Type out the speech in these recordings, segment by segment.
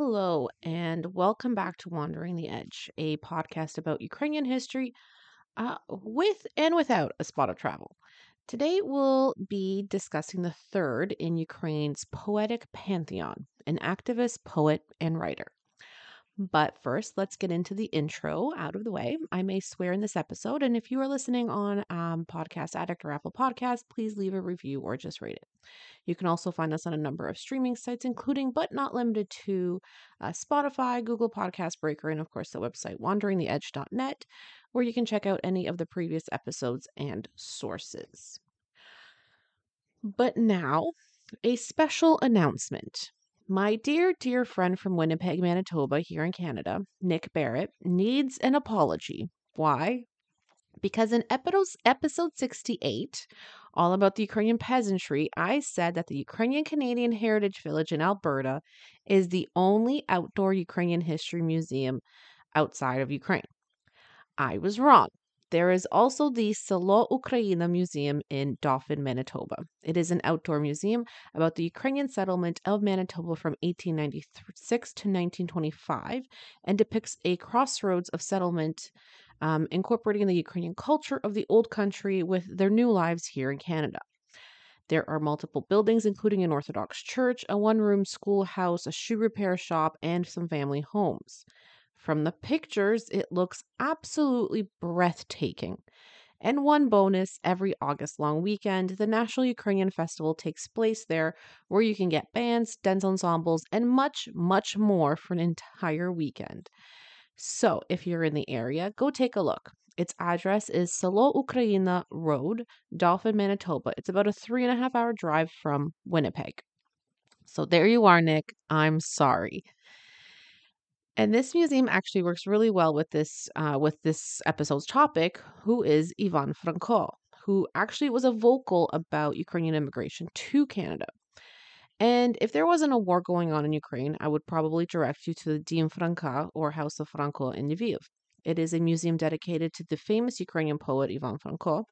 Hello, and welcome back to Wandering the Edge, a podcast about Ukrainian history with and without a spot of travel. Today, we'll be discussing the third in Ukraine's poetic pantheon, an activist, poet, and writer. But first, let's get into the intro out of the way. I may swear in this episode, and if you are listening on Podcast Addict or Apple Podcasts, please leave a review or just rate it. You can also find us on a number of streaming sites, including but not limited to Spotify, Google Podcast Breaker, and of course the website wanderingtheedge.net, where you can check out any of the previous episodes and sources. But now, a special announcement. My dear friend from Winnipeg, Manitoba, here in Canada, Nick Barrett, needs an apology. Why? Because in episode 68, all about the Ukrainian peasantry, I said that the Ukrainian Canadian Heritage Village in Alberta is the only outdoor Ukrainian history museum outside of Ukraine. I was wrong. There is also the Selo Ukraina Museum in Dauphin, Manitoba. It is an outdoor museum about the Ukrainian settlement of Manitoba from 1896 to 1925 and depicts a crossroads of settlement incorporating the Ukrainian culture of the old country with their new lives here in Canada. There are multiple buildings, including an Orthodox church, a one-room schoolhouse, a shoe repair shop, and some family homes. From the pictures, it looks absolutely breathtaking. And one bonus, every August long weekend, the National Ukrainian Festival takes place there, where you can get bands, dance ensembles, and much more for an entire weekend. So, if you're in the area, go take a look. Its address is Selo Ukraina Road, Dauphin, Manitoba. It's about a 3.5 hour drive from Winnipeg. So there you are, Nick. I'm sorry. And this museum actually works really well with this episode's topic, who is Ivan Franko, who actually was a vocal about Ukrainian immigration to Canada. And if there wasn't a war going on in Ukraine, I would probably direct you to the Dім Franka, or House of Franko in Lviv. It is a museum dedicated to the famous Ukrainian poet Ivan Franko.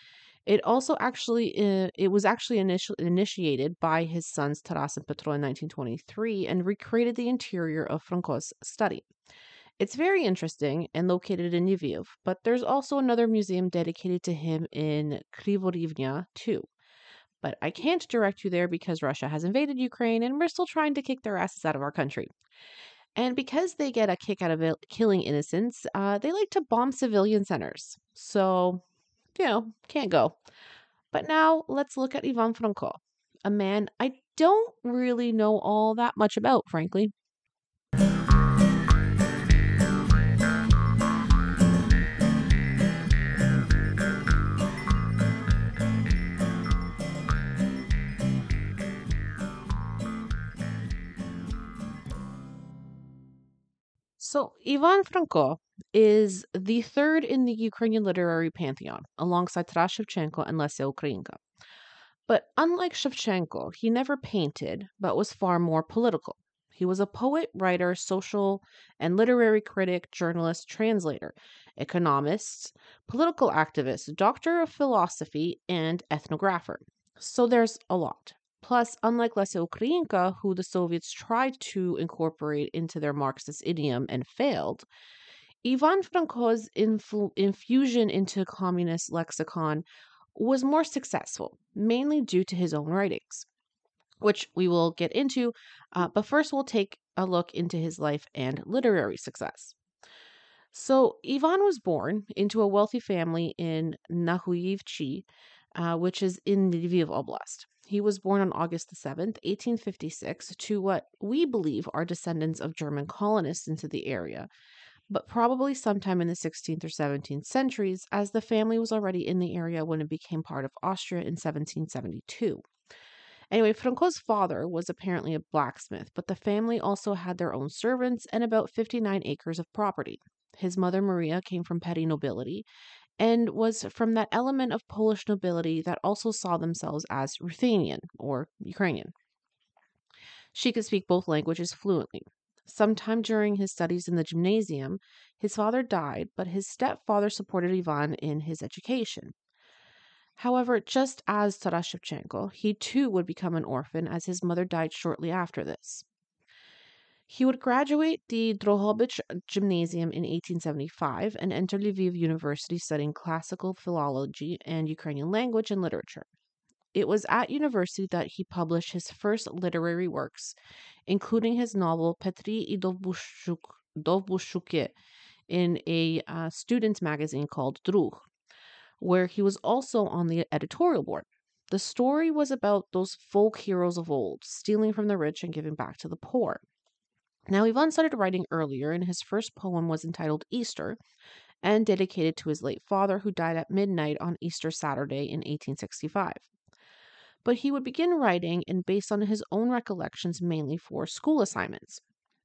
It was actually initiated by his sons Taras and Petro in 1923 and recreated the interior of Franko's study. It's very interesting and located in Lviv, but there's also another museum dedicated to him in Krivorivnya too. But I can't direct you there because Russia has invaded Ukraine and we're still trying to kick their asses out of our country. And because they get a kick out of killing innocents, they like to bomb civilian centers. So, can't go. But now let's look at Ivan Franko, a man I don't really know all that much about, frankly. So, Ivan Franko is the third in the Ukrainian literary pantheon, alongside Taras Shevchenko and Lesya Ukrainka. But unlike Shevchenko, he never painted, but was far more political. He was a poet, writer, social and literary critic, journalist, translator, economist, political activist, doctor of philosophy, and ethnographer. So there's a lot. Plus, unlike Lesya Ukrainka, who the Soviets tried to incorporate into their Marxist idiom and failed, Ivan Franko's infusion into communist lexicon was more successful, mainly due to his own writings, which we will get into. But first, we'll take a look into his life and literary success. So, Ivan was born into a wealthy family in Nahuivchi, which is in Lviv Oblast. He was born on August the 7th, 1856, to what we believe are descendants of German colonists into the area, but probably sometime in the 16th or 17th centuries, as the family was already in the area when it became part of Austria in 1772. Anyway, Franco's father was apparently a blacksmith, but the family also had their own servants and about 59 acres of property. His mother, Maria, came from petty nobility and was from that element of Polish nobility that also saw themselves as Ruthenian or Ukrainian. She could speak both languages fluently. Sometime during his studies in the gymnasium, his father died, but his stepfather supported Ivan in his education. However, just as Taras Shevchenko, he too would become an orphan as his mother died shortly after this. He would graduate the Drohobych Gymnasium in 1875 and enter Lviv University studying classical philology and Ukrainian language and literature. It was at university that he published his first literary works, including his novel Petri i Dovbushuk in a student's magazine called Druh, where he was also on the editorial board. The story was about those folk heroes of old, stealing from the rich and giving back to the poor. Now, Ivan started writing earlier, and his first poem was entitled Easter and dedicated to his late father, who died at midnight on Easter Saturday in 1865. But he would begin writing and based on his own recollections mainly for school assignments.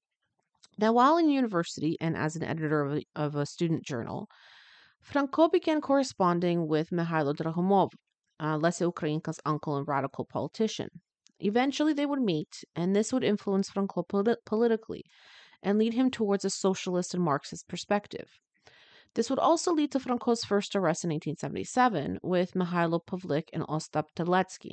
Now, while in university and as an editor of a student journal, Franco began corresponding with Mikhailo Drahomov, Lesa Ukrainka's uncle and radical politician. Eventually, they would meet, and this would influence Franco politically and lead him towards a socialist and Marxist perspective. This would also lead to Franco's first arrest in 1877 with Mikhailo Pavlik and Ostap Teletsky.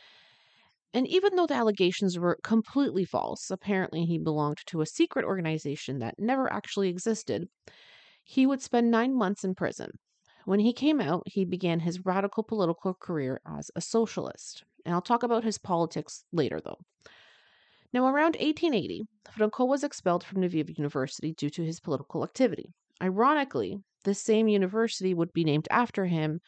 And even though the allegations were completely false, apparently he belonged to a secret organization that never actually existed, he would spend 9 months in prison. When he came out, he began his radical political career as a socialist. And I'll talk about his politics later, though. Now, around 1880, Franco was expelled from Lviv University due to his political activity. Ironically, the same university would be named after him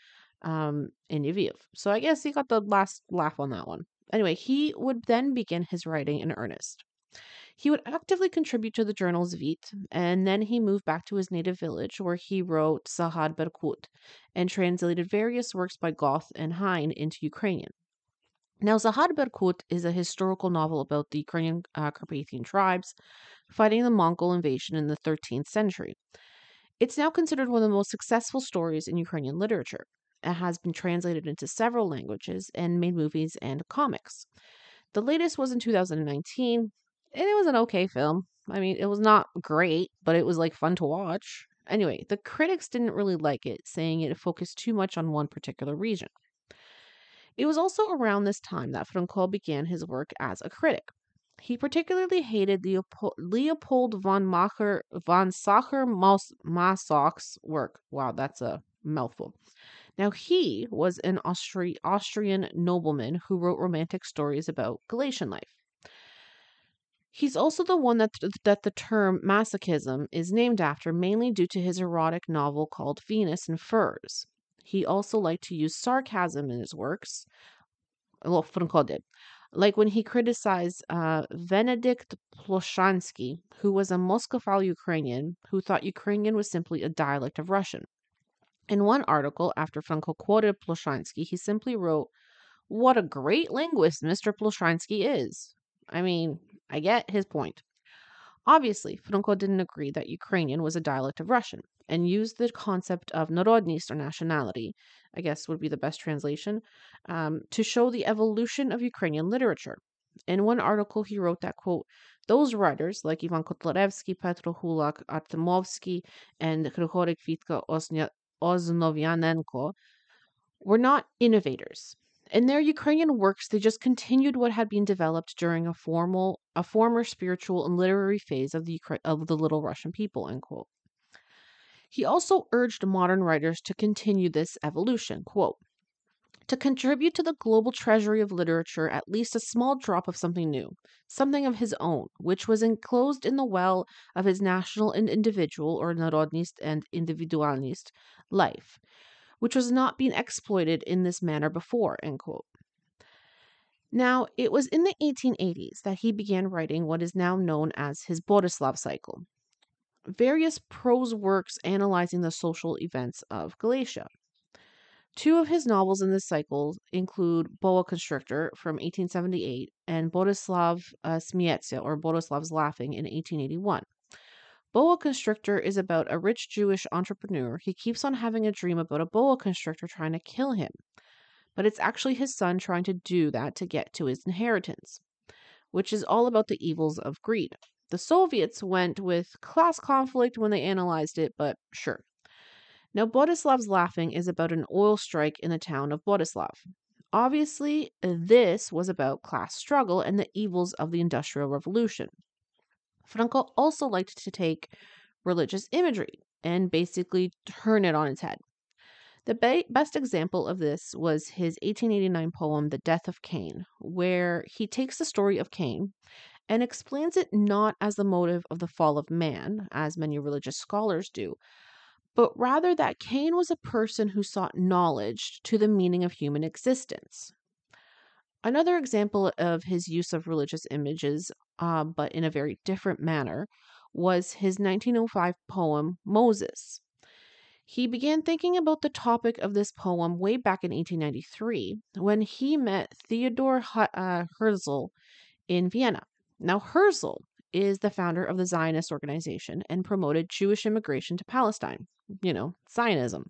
in Lviv. So I guess he got the last laugh on that one. Anyway, he would then begin his writing in earnest. He would actively contribute to the journal Zvit, and then he moved back to his native village where he wrote Sahad Berkut and translated various works by Goethe and Heine into Ukrainian. Now, Sahad Berkut is a historical novel about the Ukrainian Carpathian tribes fighting the Mongol invasion in the 13th century. It's now considered one of the most successful stories in Ukrainian literature. It has been translated into several languages and made movies and comics. The latest was in 2019, and it was an okay film. I mean, it was not great, but it was like fun to watch. Anyway, the critics didn't really like it, saying it focused too much on one particular region. It was also around this time that Franco began his work as a critic. He particularly hated Leopold von Sacher-Masoch's work. Wow, that's a mouthful. Now, he was an Austrian nobleman who wrote romantic stories about Galatian life. He's also the one that the term masochism is named after, mainly due to his erotic novel called Venus in Furs. He also liked to use sarcasm in his works. Well, Franco did. Like when he criticized Venedikt Ploshansky, who was a Muscophile Ukrainian who thought Ukrainian was simply a dialect of Russian. In one article, after Franco quoted Ploshansky, he simply wrote, "What a great linguist Mr. Ploshansky is." I mean, I get his point. Obviously, Franco didn't agree that Ukrainian was a dialect of Russian and used the concept of narodnist or nationality, I guess would be the best translation, to show the evolution of Ukrainian literature. In one article, he wrote that, quote, those writers like Ivan Kotlяревsky, Petro Hulak, Artemovsky, and Grigory Kvitka Oznovyanenko were not innovators. In their Ukrainian works, they just continued what had been developed during a former spiritual and literary phase of the Little Russian people, end quote. He also urged modern writers to continue this evolution, quote, to contribute to the global treasury of literature at least a small drop of something new, something of his own, which was enclosed in the well of his national and individual, or narodnist and individualist, life, which was not being exploited in this manner before, end quote. Now, it was in the 1880s that he began writing what is now known as his Borislav cycle, various prose works analyzing the social events of Galatia. Two of his novels in this cycle include Boa Constrictor from 1878 and Borislav Smietsia, or Borislav's Laughing, in 1881. Boa Constrictor is about a rich Jewish entrepreneur. He keeps on having a dream about a boa constrictor trying to kill him, but it's actually his son trying to do that to get to his inheritance, which is all about the evils of greed. The Soviets went with class conflict when they analyzed it, but sure. Now, Borislav's Laughing is about an oil strike in the town of Borislav. Obviously, this was about class struggle and the evils of the Industrial Revolution. Franco also liked to take religious imagery and basically turn it on its head. The best example of this was his 1889 poem, The Death of Cain, where he takes the story of Cain and explains it not as the motive of the fall of man, as many religious scholars do, but rather that Cain was a person who sought knowledge to the meaning of human existence. Another example of his use of religious images, but in a very different manner, was his 1905 poem, Moses. He began thinking about the topic of this poem way back in 1893 when he met Theodor Herzl in Vienna. Now, Herzl is the founder of the Zionist organization and promoted Jewish immigration to Palestine, Zionism.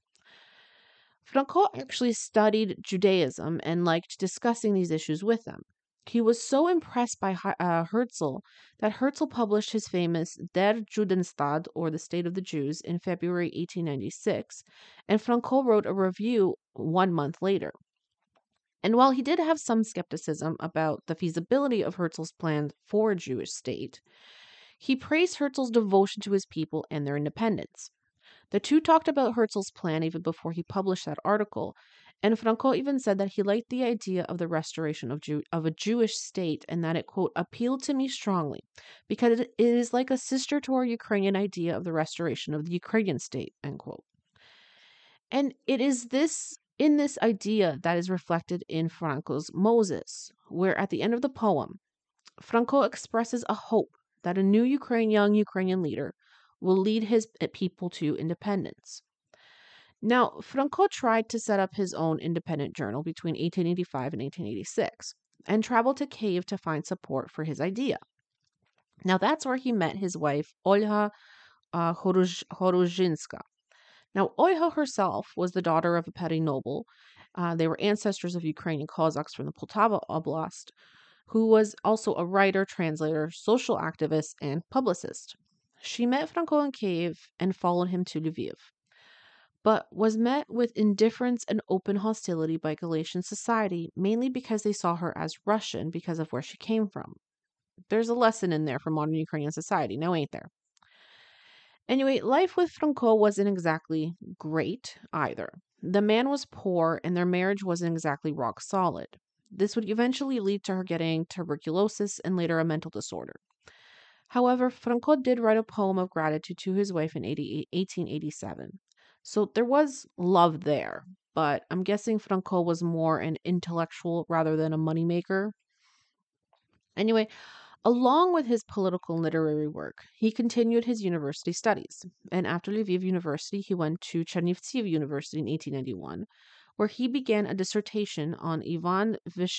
Franco actually studied Judaism and liked discussing these issues with them. He was so impressed by Herzl that Herzl published his famous Der Judenstaat, or the State of the Jews, in February 1896, and Franco wrote a review 1 month later. And while he did have some skepticism about the feasibility of Herzl's plan for a Jewish state, he praised Herzl's devotion to his people and their independence. The two talked about Herzl's plan even before he published that article, and Franco even said that he liked the idea of the restoration of a Jewish state and that it, quote, appealed to me strongly because it is like a sister to our Ukrainian idea of the restoration of the Ukrainian state, end quote. And it is this idea that is reflected in Franco's Moses, where at the end of the poem, Franco expresses a hope that a new young Ukrainian leader will lead his people to independence. Now, Franco tried to set up his own independent journal between 1885 and 1886 and traveled to Kiev to find support for his idea. Now, that's where he met his wife, Olha Horozhinska. Now, Olha herself was the daughter of a petty noble. They were ancestors of Ukrainian Cossacks from the Poltava Oblast, who was also a writer, translator, social activist, and publicist. She met Franco in Kiev and followed him to Lviv, but was met with indifference and open hostility by Galatian society, mainly because they saw her as Russian because of where she came from. There's a lesson in there for modern Ukrainian society, now ain't there? Anyway, life with Franco wasn't exactly great either. The man was poor and their marriage wasn't exactly rock solid. This would eventually lead to her getting tuberculosis and later a mental disorder. However, Franco did write a poem of gratitude to his wife in 1887. So there was love there, but I'm guessing Franco was more an intellectual rather than a moneymaker. Anyway, along with his political and literary work, he continued his university studies. And after Lviv University, he went to Chernivtsi University in 1891, where he began a dissertation on Ivan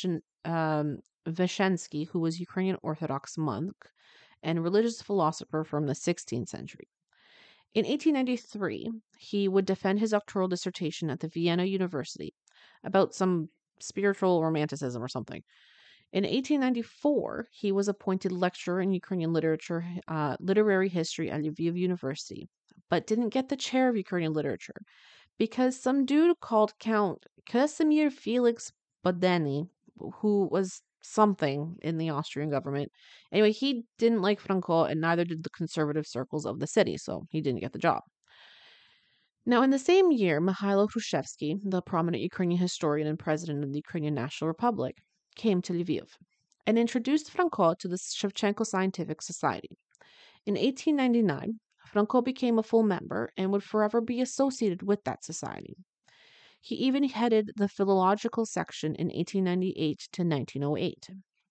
Vishensky, who was Ukrainian Orthodox monk and religious philosopher from the 16th century. In 1893, he would defend his doctoral dissertation at the Vienna University about some spiritual romanticism or something. In 1894, he was appointed lecturer in Ukrainian literature, literary history at Lviv University, but didn't get the chair of Ukrainian literature because some dude called Count Casimir Felix Bodeny, who was something in the Austrian government. Anyway, he didn't like Franco, and neither did the conservative circles of the city, so he didn't get the job. Now, in the same year, Mikhailo Hrushevsky, the prominent Ukrainian historian and president of the Ukrainian National Republic, came to Lviv and introduced Franco to the Shevchenko Scientific Society. In 1899, Franco became a full member and would forever be associated with that society. He even headed the philological section in 1898 to 1908.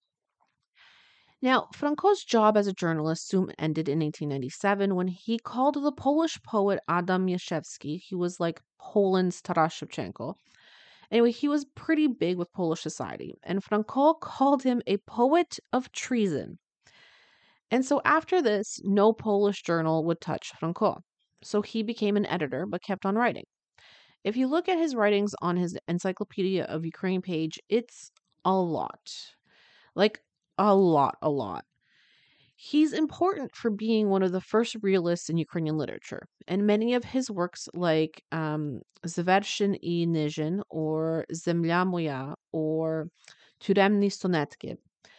Now, Franco's job as a journalist soon ended in 1897 when he called the Polish poet Adam Mierzejewski. He was like Poland's Taras Shevchenko. Anyway, he was pretty big with Polish society, and Franco called him a poet of treason. And so after this, no Polish journal would touch Franco. So he became an editor but kept on writing. If you look at his writings on his Encyclopedia of Ukraine page, it's a lot. Like a lot. He's important for being one of the first realists in Ukrainian literature, and many of his works, like Zvershin i Nizhin, or Zemlya Moya, or Turemny Sonetki,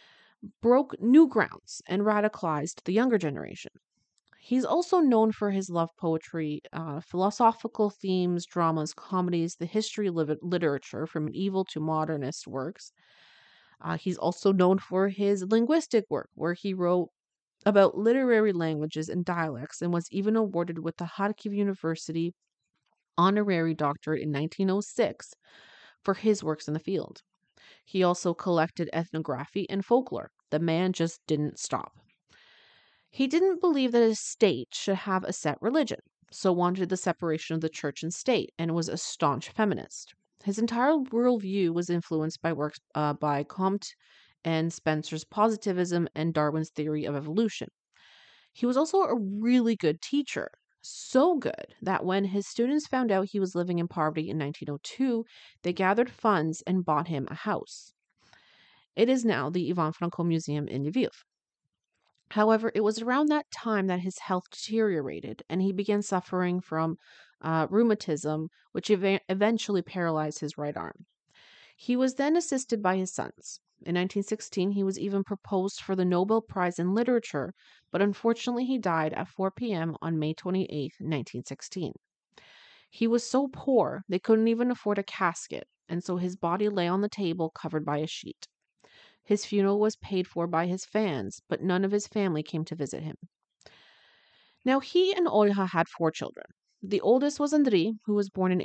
broke new grounds and radicalized the younger generation. He's also known for his love poetry, philosophical themes, dramas, comedies, the history of literature from medieval to modernist works. He's also known for his linguistic work, where he wrote about literary languages and dialects and was even awarded with the Kharkiv University honorary doctorate in 1906 for his works in the field. He also collected ethnography and folklore. The man just didn't stop. He didn't believe that a state should have a set religion, so wanted the separation of the church and state, and was a staunch feminist. His entire worldview was influenced by works by Comte and Spencer's positivism and Darwin's theory of evolution. He was also a really good teacher, so good that when his students found out he was living in poverty in 1902, they gathered funds and bought him a house. It is now the Ivan Franko Museum in Lviv. However, it was around that time that his health deteriorated and he began suffering from rheumatism, which eventually paralyzed his right arm. He was then assisted by his sons. In 1916, he was even proposed for the Nobel Prize in Literature, but unfortunately, he died at 4 p.m. on May 28, 1916. He was so poor, they couldn't even afford a casket, and so his body lay on the table covered by a sheet. His funeral was paid for by his fans, but none of his family came to visit him. Now, he and Olha had 4 children. The oldest was Andriy, who was born in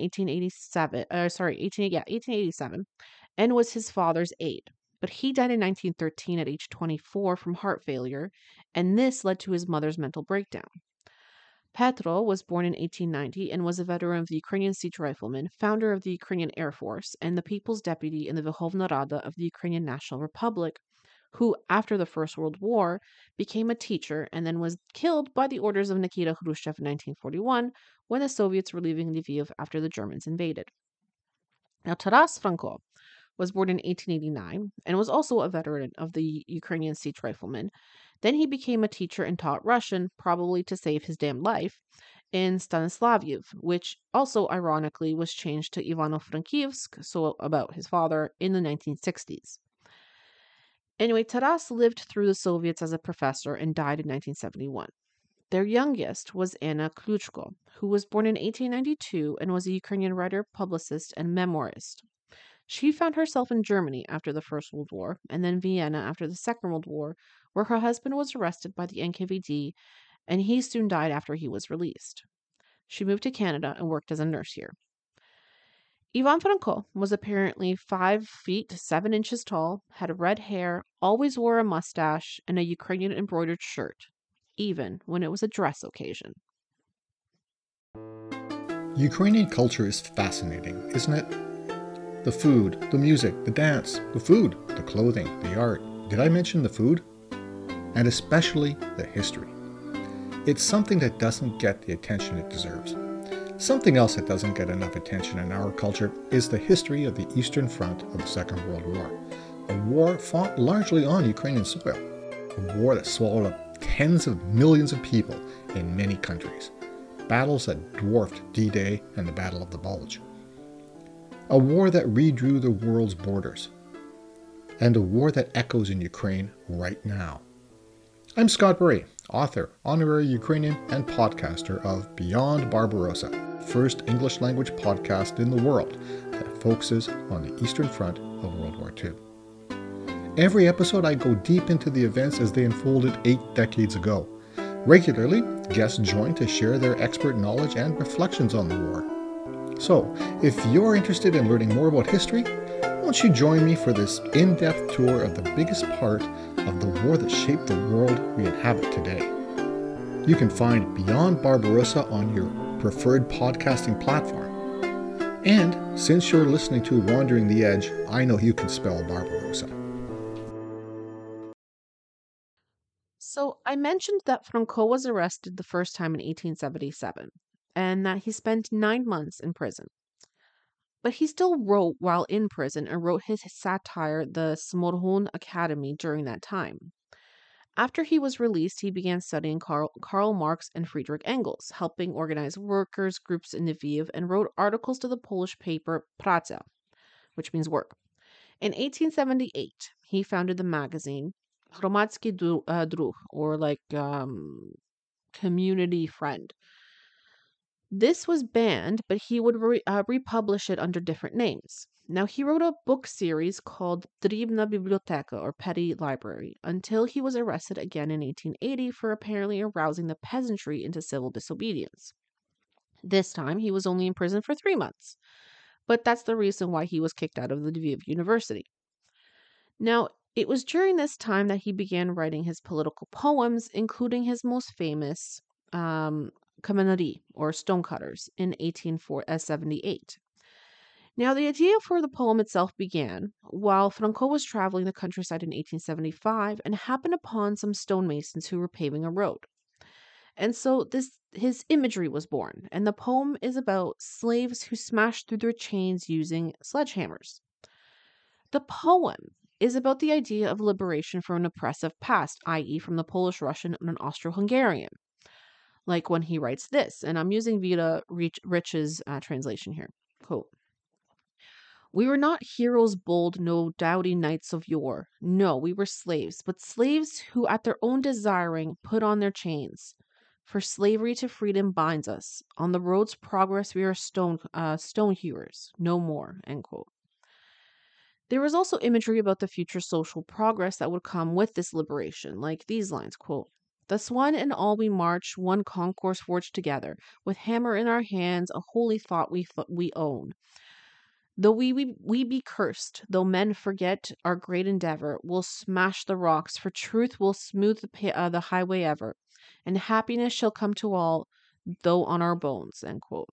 1887, and was his father's aide. But he died in 1913 at age 24 from heart failure, and this led to his mother's mental breakdown. Petro was born in 1890 and was a veteran of the Ukrainian Siege Riflemen, founder of the Ukrainian Air Force, and the People's Deputy in the Verkhovna Rada of the Ukrainian National Republic, who, after the First World War, became a teacher and then was killed by the orders of Nikita Khrushchev in 1941 when the Soviets were leaving Lviv after the Germans invaded. Now, Taras Franko was born in 1889 and was also a veteran of the Ukrainian Siege Riflemen. Then he became a teacher and taught Russian, probably to save his damn life, in Stanislaviev, which also ironically was changed to Ivano-Frankivsk, so about his father, in the 1960s. Anyway, Taras lived through the Soviets as a professor and died in 1971. Their youngest was Anna Kluchko, who was born in 1892 and was a Ukrainian writer, publicist, and memoirist. She found herself in Germany after the First World War and then Vienna after the Second World War, where her husband was arrested by the NKVD and he soon died after he was released. She moved to Canada and worked as a nurse here. Ivan Franko was apparently 5 feet 7 inches tall, had red hair, always wore a mustache, and a Ukrainian embroidered shirt, even when it was a dress occasion. Ukrainian culture is fascinating, isn't it? The food, the music, the dance, the food, the clothing, the art. Did I mention the food? And especially the history. It's something that doesn't get the attention it deserves. Something else that doesn't get enough attention in our culture is the history of the Eastern Front of the Second World War. A war fought largely on Ukrainian soil. A war that swallowed up tens of millions of people in many countries. Battles that dwarfed D-Day and the Battle of the Bulge. A war that redrew the world's borders. And a war that echoes in Ukraine right now. I'm Scott Burry, author, honorary Ukrainian, and podcaster of Beyond Barbarossa, first English language podcast in the world that focuses on the Eastern Front of World War II. Every episode I go deep into the events as they unfolded 8 decades ago. Regularly, guests join to share their expert knowledge and reflections on the war. So, if you're interested in learning more about history, won't you join me for this in-depth tour of the biggest part of the war that shaped the world we inhabit today? You can find Beyond Barbarossa on your preferred podcasting platform. And since you're listening to Wandering the Edge, I know you can spell Barbarossa. So, I mentioned that Franco was arrested the first time in 1877 and that he spent 9 months in prison. But he still wrote while in prison and wrote his satire, the Smorgon Academy, during that time. After he was released, he began studying Karl Marx and Friedrich Engels, helping organize workers' groups in Lviv, and wrote articles to the Polish paper Praca, which means work. In 1878, he founded the magazine druh, or like community friend. This was banned, but he would republish it under different names. Now, he wrote a book series called Dribna Biblioteka, or Petty Library, until he was arrested again in 1880 for apparently arousing the peasantry into civil disobedience. This time, he was only in prison for 3 months, but that's the reason why he was kicked out of the Lviv University. Now, it was during this time that he began writing his political poems, including his most famous Kamenari, or Stonecutters, in 1878. Now, the idea for the poem itself began while Franco was traveling the countryside in 1875 and happened upon some stonemasons who were paving a road. And so his imagery was born, and the poem is about slaves who smashed through their chains using sledgehammers. The poem is about the idea of liberation from an oppressive past, i.e., from the Polish, Russian, and Austro-Hungarian. Like when he writes this, and I'm using Vida Rich's translation here. Quote, "We were not heroes bold, no doughty knights of yore. No, we were slaves, but slaves who at their own desiring put on their chains. For slavery to freedom binds us. On the road's progress we are stone hewers, no more." End quote. There was also imagery about the future social progress that would come with this liberation, like these lines, quote, "Thus one and all we march, one concourse forged together, with hammer in our hands, a holy thought we own. Though we be cursed, though men forget our great endeavor, we'll smash the rocks, for truth will smooth the highway ever, and happiness shall come to all, though on our bones." End quote.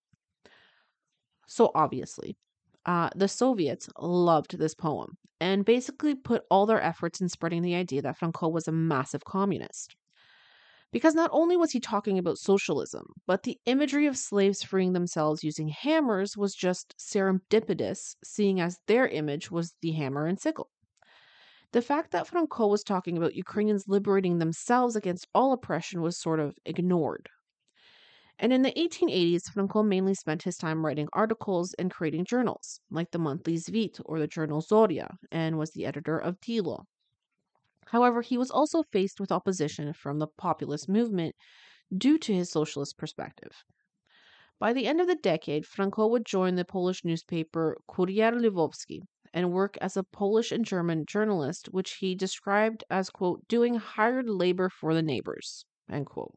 So obviously, the Soviets loved this poem and basically put all their efforts in spreading the idea that Franco was a massive communist. Because not only was he talking about socialism, but the imagery of slaves freeing themselves using hammers was just serendipitous, seeing as their image was the hammer and sickle. The fact that Franco was talking about Ukrainians liberating themselves against all oppression was sort of ignored. And in the 1880s, Franco mainly spent his time writing articles and creating journals, like the monthly Zvit or the journal Zoria, and was the editor of Dilo. However, he was also faced with opposition from the populist movement due to his socialist perspective. By the end of the decade, Franco would join the Polish newspaper Kurier Lwowski and work as a Polish and German journalist, which he described as, quote, "doing hired labor for the neighbors," end quote.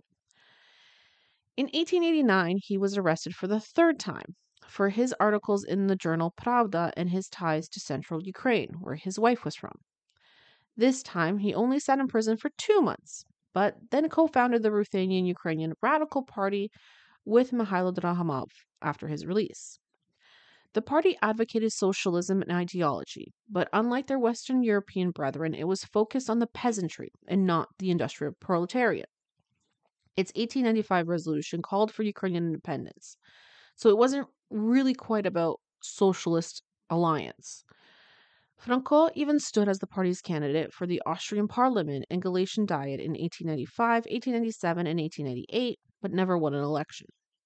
In 1889, he was arrested for the third time for his articles in the journal Pravda and his ties to central Ukraine, where his wife was from. This time, he only sat in prison for 2 months, but then co-founded the Ruthenian Ukrainian Radical Party with Mikhailo Drahamov after his release. The party advocated socialism and ideology, but unlike their Western European brethren, it was focused on the peasantry and not the industrial proletariat. Its 1895 resolution called for Ukrainian independence, so it wasn't really quite about socialist alliance. Franco even stood as the party's candidate for the Austrian parliament and Galician Diet in 1895, 1897, and 1898, but never won an election.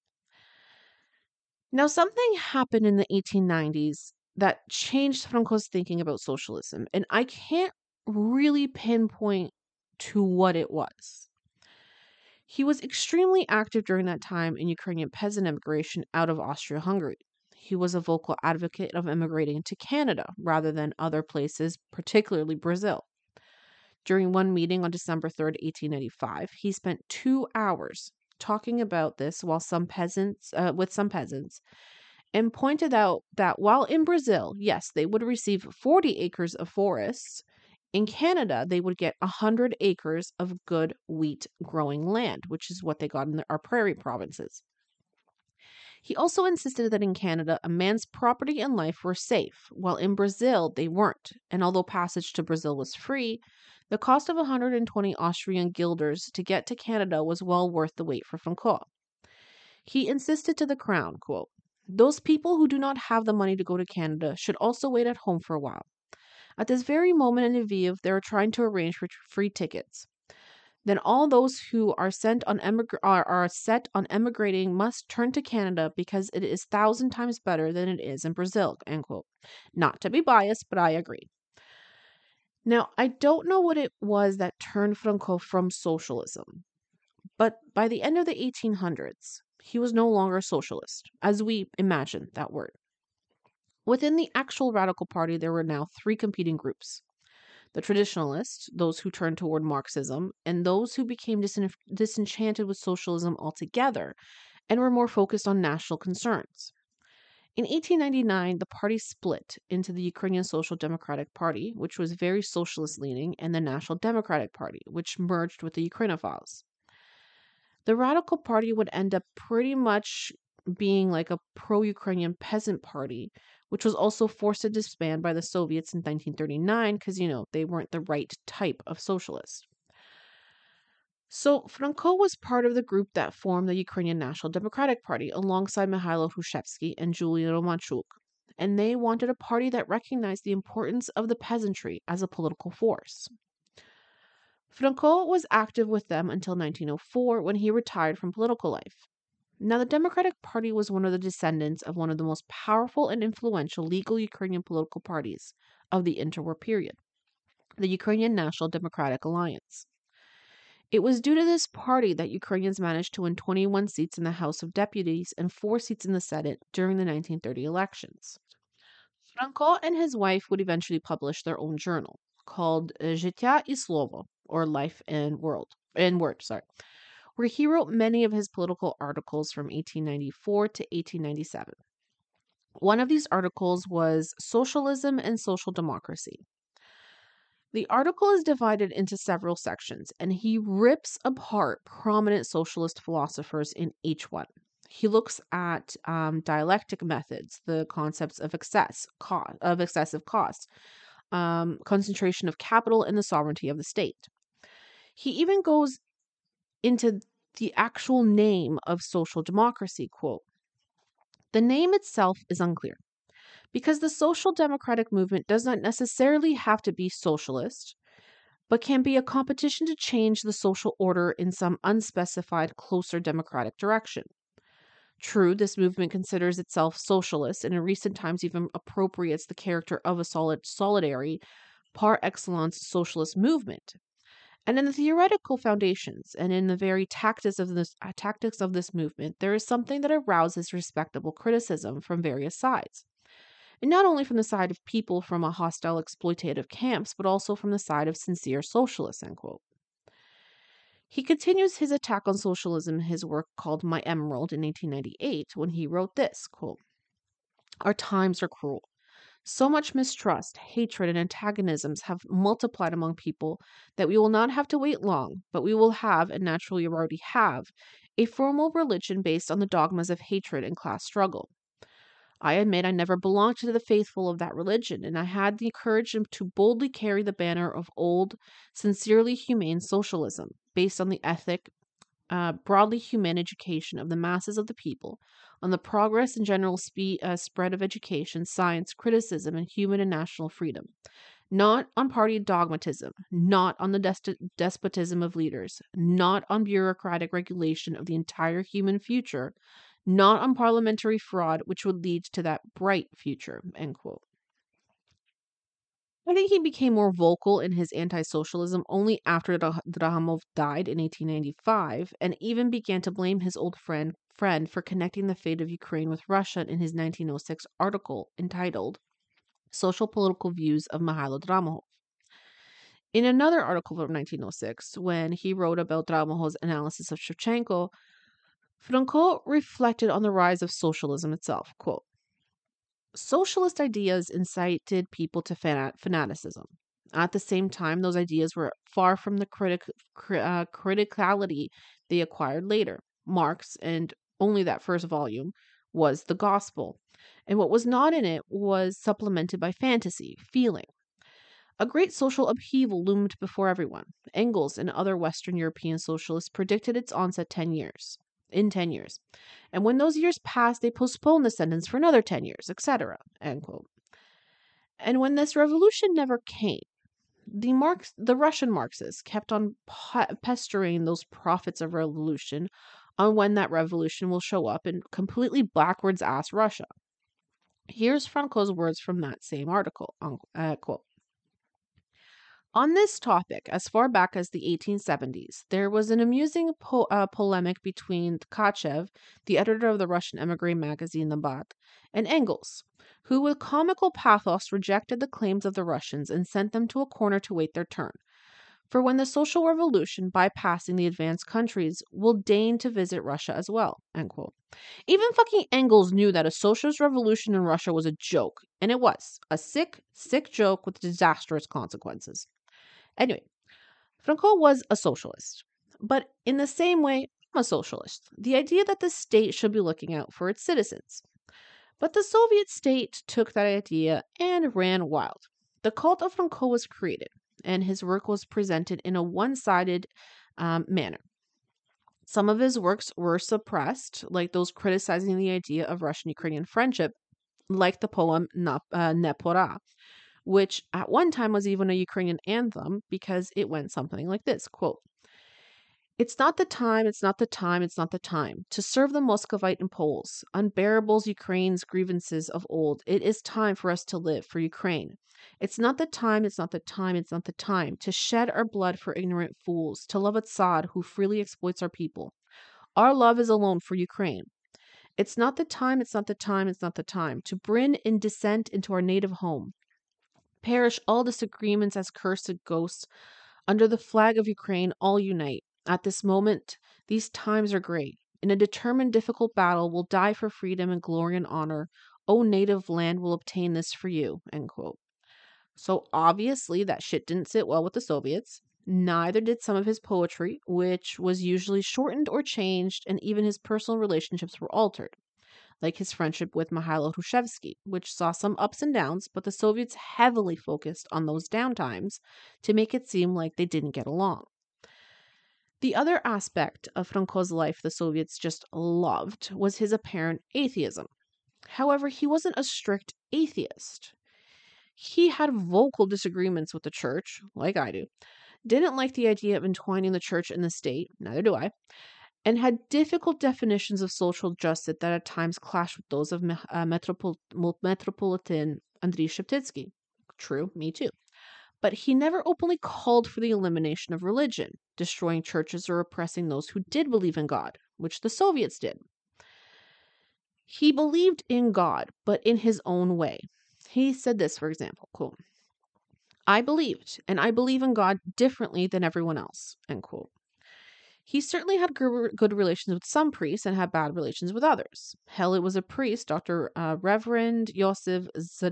Now, something happened in the 1890s that changed Franco's thinking about socialism, and I can't really pinpoint to what it was. He was extremely active during that time in Ukrainian peasant immigration out of Austria-Hungary. He was a vocal advocate of immigrating to Canada rather than other places, particularly Brazil. During one meeting on December 3rd, 1895, he spent 2 hours talking about this with some peasants, and pointed out that while in Brazil, yes, they would receive 40 acres of forests, in Canada, they would get 100 acres of good wheat growing land, which is what they got in our prairie provinces. He also insisted that in Canada, a man's property and life were safe, while in Brazil, they weren't. And although passage to Brazil was free, the cost of 120 Austrian guilders to get to Canada was well worth the wait for Franco. He insisted to the crown, quote, "Those people who do not have the money to go to Canada should also wait at home for a while. At this very moment in Lviv, they are trying to arrange for free tickets. Then all those who are set on emigrating must turn to Canada because it is 1,000 times better than it is in Brazil." End quote. Not to be biased, but I agree. Now, I don't know what it was that turned Franco from socialism, but by the end of the 1800s, he was no longer a socialist, as we imagine that word. Within the actual radical party, there were now three competing groups: the traditionalists, those who turned toward Marxism, and those who became disenchanted with socialism altogether and were more focused on national concerns. In 1899, the party split into the Ukrainian Social Democratic Party, which was very socialist leaning, and the National Democratic Party, which merged with the Ukrainophiles. The Radical Party would end up pretty much being like a pro Ukrainian peasant party, which was also forced to disband by the Soviets in 1939 because, they weren't the right type of socialist. So Franco was part of the group that formed the Ukrainian National Democratic Party alongside Mikhailo Hrushevsky and Julian Romanchuk. And they wanted a party that recognized the importance of the peasantry as a political force. Franco was active with them until 1904 when he retired from political life. Now, the Democratic Party was one of the descendants of one of the most powerful and influential legal Ukrainian political parties of the interwar period, the Ukrainian National Democratic Alliance. It was due to this party that Ukrainians managed to win 21 seats in the House of Deputies and 4 seats in the Senate during the 1930 elections. Franco and his wife would eventually publish their own journal called Życia i Słowo, or Life and Word, where he wrote many of his political articles from 1894 to 1897. One of these articles was Socialism and Social Democracy. The article is divided into several sections, and he rips apart prominent socialist philosophers in each one. He looks at dialectic methods, the concepts of excessive cost, concentration of capital, and the sovereignty of the state. He even goes into the actual name of social democracy. Quote, the name itself is unclear because the social democratic movement does not necessarily have to be socialist, but can be a competition to change the social order in some unspecified, closer democratic direction. True, this movement considers itself socialist and in recent times even appropriates the character of a solidary, par excellence socialist movement. And in the theoretical foundations and in the very tactics of this movement, there is something that arouses respectable criticism from various sides. And not only from the side of people from a hostile exploitative camps, but also from the side of sincere socialists, end quote. He continues his attack on socialism in his work called My Emerald in 1898, when he wrote this, quote, our times are cruel. So much mistrust, hatred, and antagonisms have multiplied among people that we will not have to wait long, but we will have, and naturally already have, a formal religion based on the dogmas of hatred and class struggle. I admit I never belonged to the faithful of that religion, and I had the courage to boldly carry the banner of old, sincerely humane socialism, based on the ethic, broadly human education of the masses of the people, on the progress and general spread of education, science, criticism, and human and national freedom. Not on party dogmatism, not on the despotism of leaders, not on bureaucratic regulation of the entire human future, not on parliamentary fraud, which would lead to that bright future, end quote. I think he became more vocal in his anti-socialism only after Drahamov died in 1895 and even began to blame his old friend for connecting the fate of Ukraine with Russia in his 1906 article entitled Social Political Views of Mikhailo Dramohov. In another article from 1906, when he wrote about Dramohov's analysis of Shevchenko, Franco reflected on the rise of socialism itself. Quote, socialist ideas incited people to fanaticism. At the same time, those ideas were far from the criticality they acquired later. Marx, and only that first volume, was the gospel, and what was not in it was supplemented by fantasy, feeling. A great social upheaval loomed before everyone. Engels and other Western European socialists predicted its onset in 10 years. And when those years passed, they postponed the sentence for another 10 years, etc. End quote. And when this revolution never came, the Russian Marxists kept on pestering those prophets of revolution on when that revolution will show up and completely backwards ass Russia. Here's Franco's words from that same article, quote. On this topic, as far back as the 1870s, there was an amusing polemic between Tkachev, the editor of the Russian emigre magazine Nabat, and Engels, who with comical pathos rejected the claims of the Russians and sent them to a corner to wait their turn. For when the social revolution, bypassing the advanced countries, will deign to visit Russia as well. End quote. Even fucking Engels knew that a socialist revolution in Russia was a joke, and it was a sick, sick joke with disastrous consequences. Anyway, Franco was a socialist, but in the same way, I'm a socialist. The idea that the state should be looking out for its citizens. But the Soviet state took that idea and ran wild. The cult of Franco was created, and his work was presented in a one sided manner. Some of his works were suppressed, like those criticizing the idea of Russian Ukrainian friendship, like the poem Nepora, which at one time was even a Ukrainian anthem because it went something like this quote, "It's not the time, it's not the time, it's not the time to serve the Muscovite and Poles, unbearables Ukraine's grievances of old. It is time for us to live for Ukraine. It's not the time, it's not the time, it's not the time to shed our blood for ignorant fools, to love Assad who freely exploits our people. Our love is alone for Ukraine. It's not the time, it's not the time, it's not the time to bring in descent into our native home. Perish all disagreements as cursed ghosts. Under the flag of Ukraine, all unite. At this moment, these times are great. In a determined, difficult battle, we'll die for freedom and glory and honor. O native land will obtain this for you." End quote. So obviously, that shit didn't sit well with the Soviets. Neither did some of his poetry, which was usually shortened or changed, and even his personal relationships were altered, like his friendship with Mikhail Hrushevsky, which saw some ups and downs, but the Soviets heavily focused on those downtimes to make it seem like they didn't get along. The other aspect of Franco's life the Soviets just loved was his apparent atheism. However, he wasn't a strict atheist. He had vocal disagreements with the church, like I do, didn't like the idea of entwining the church and the state, neither do I, and had difficult definitions of social justice that at times clashed with those of Metropolitan Andriy Sheptytsky. True, me too. But he never openly called for the elimination of religion, destroying churches or oppressing those who did believe in God, which the Soviets did. He believed in God, but in his own way. He said this, for example, quote, "I believed, and I believe in God differently than everyone else," end quote. He certainly had good relations with some priests and had bad relations with others. Hell, it was a priest, Dr. Reverend Yosef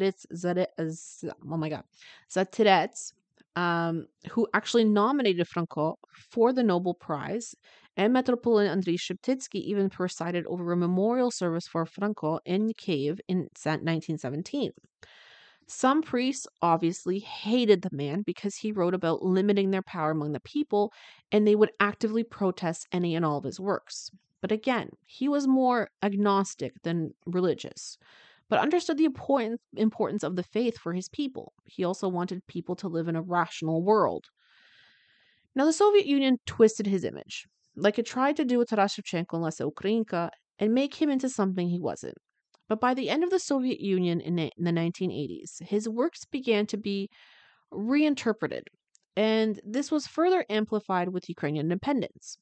Zatirets, who actually nominated Franco for the Nobel Prize, and Metropolitan Andriy Sheptytsky even presided over a memorial service for Franco in Kiev in 1917. Some priests obviously hated the man because he wrote about limiting their power among the people, and they would actively protest any and all of his works. But again, he was more agnostic than religious, but understood the importance of the faith for his people. He also wanted people to live in a rational world. Now, the Soviet Union twisted his image, like it tried to do with Taras Shevchenko and Lesa Ukrainka, and make him into something he wasn't. But by the end of the Soviet Union in the 1980s, his works began to be reinterpreted, and this was further amplified with Ukrainian independence.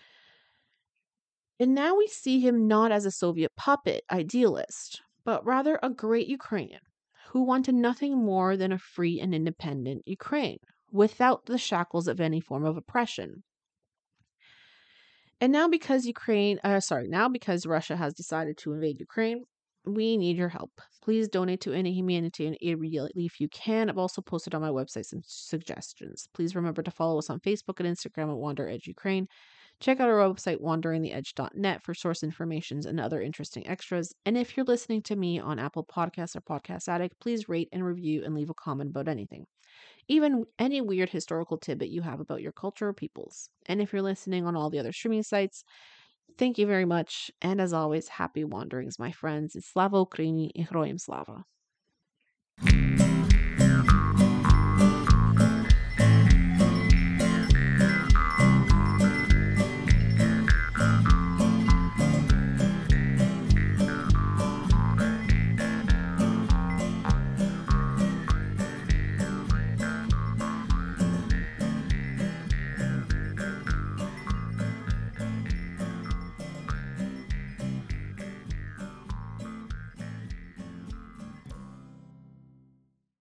And now we see him not as a Soviet puppet idealist, but rather a great Ukrainian who wanted nothing more than a free and independent Ukraine without the shackles of any form of oppression. And now because now because Russia has decided to invade Ukraine, we need your help. Please donate to any humanitarian aid relief you can. I've also posted on my website some suggestions. Please remember to follow us on Facebook and Instagram at Wander Edge Ukraine. Check out our website, wanderingtheedge.net, for source information and other interesting extras. And if you're listening to me on Apple Podcasts or Podcast Addict, please rate and review and leave a comment about anything, even any weird historical tidbit you have about your culture or peoples. And if you're listening on all the other streaming sites, thank you very much. And as always, happy wanderings, my friends. Slava Ukraini и Героям Slava.